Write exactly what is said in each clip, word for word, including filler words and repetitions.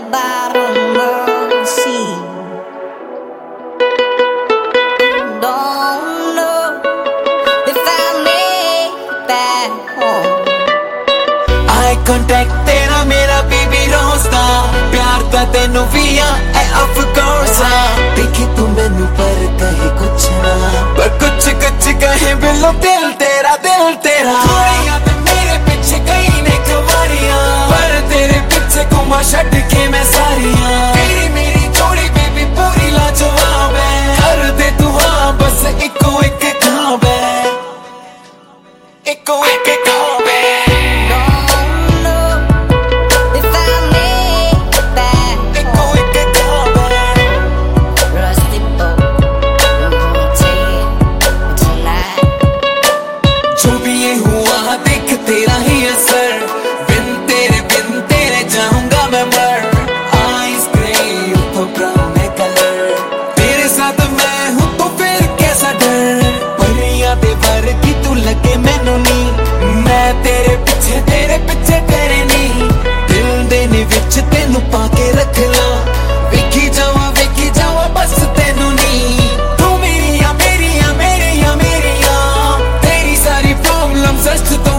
bottom of the sea. Don't know if I make it back home. Eye contact तेरा मेरा baby रोज़दा प्यार दा तेनू भी है of course देखे तू मैनू पर कहे कुछ ना पर कुछ कुछ कहे बिलो दिल तेरा दिल तेरा थोड़ियां ते मेरे पीछे कई ने कवारियां पर तेरे पीछे घुमा छड़ के मैं सारियां तेरी मेरी जोड़ी बेबी पूरी लाजवाब है कर दे तू हाँ बस इको एक ख्वाब है इको एक ख्वाब है तेरा ही असर बिन तेरे बिन तेरे जाऊंगा मैं मर आइस ग्रे तो ब्राउन है कलर तेरे साथ मैं हूँ तो फिर कैसा डर परियां दे वर्गी तू लगे मैनू नी मैं तेरे पीछे तेरे पीछे तेरे नी दिल देने विच तेनू पाके रख ला वेखी जावा वेखी जावा बस तेनू नी तू मेरिया मेरिया मेरिया मेरिया तेरी सारी प्रॉब्लम सच तो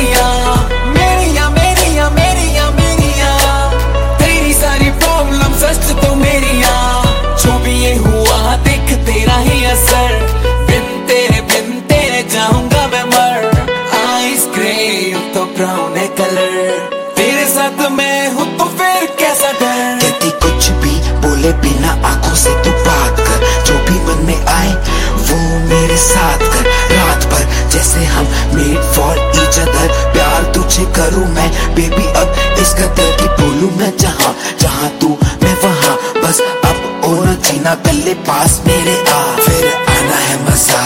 तेरा ही असर बिन तेरे बिन तेरे जाऊंगा मैं मर आइस ग्रे तो ब्राउन है कलर तेरे साथ मैं हूँ तो फिर कैसा डर कहती कुछ भी बोले बिना आंखों से तू बात कर जो भी मन में आए वो मेरे साथ कर रात भर जैसे हम मेड फॉर ईच अदर प्यार तुझे करूँ मैं बेबी अब इस कदर की बोलूँ मैं जहाँ जहाँ तू मैं वहाँ बस अब और जीना पहले पास मेरे आ फिर आना है मजा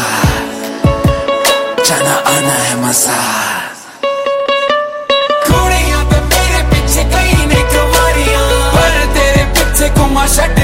जाना आना है मजा कुड़ियां पे मेरे पीछे कई ने कवारियां पर तेरे पीछे घुमा छड़